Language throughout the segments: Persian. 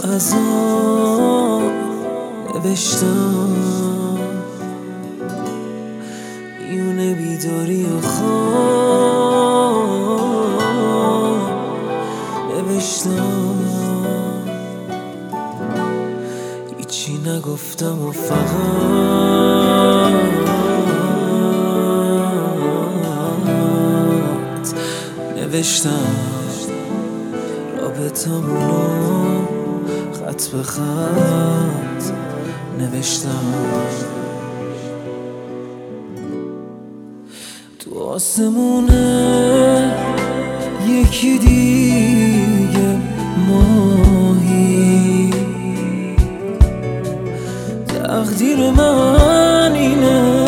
کاغذا نوشتم میونه بیداری و خواب نوشتم هیچی نگفتم و فقط نوشتم رابطمونو خط به خط نوشتم تو آسمونه یکی دیگه ماهی تقدیر من اینه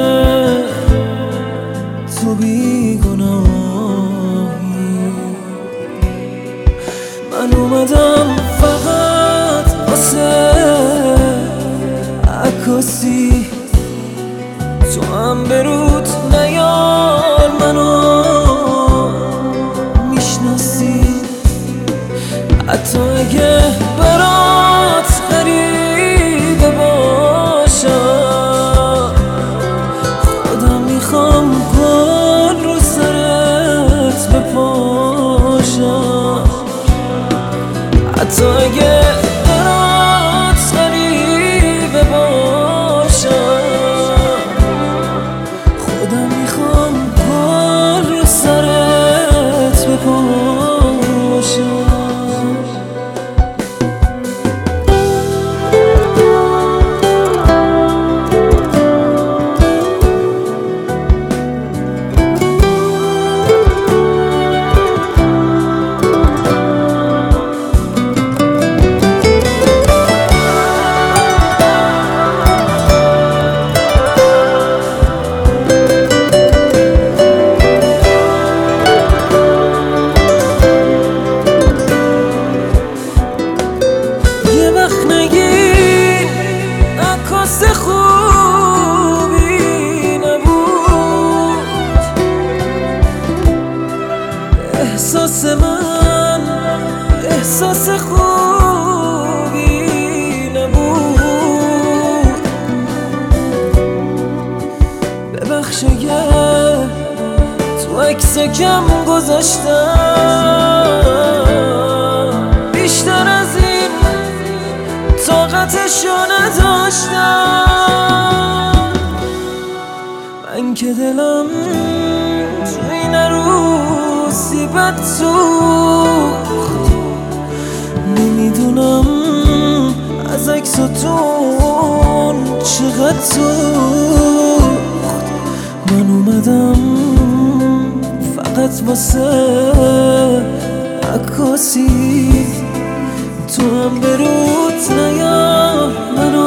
تو بیگناهی من اومدم فقط واسه عکاسی تو هم برود نیار منو میشناسی حتی اگه برات غریبه باشم خودم میخوام گل رو سرت بپاشم حتی اگه برات غریبه باشم خودم میخوام گل رو سرت بپاشم خوبی نبود احساس من احساس خوبی نبود ببخش اگه تو عکس کم گذاشتم بیشتر از این طاقتشو نداشتم من که دلم تو این روزی بد سوخت نمیدونم از عکساتون چقدر سوخت من اومدم فقط واسه عکاسی تو هم برود نیار منو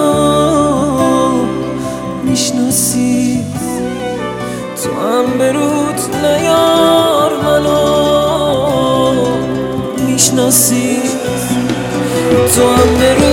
میشناسی تو هم برود نیار منو میشناسی تو هم برود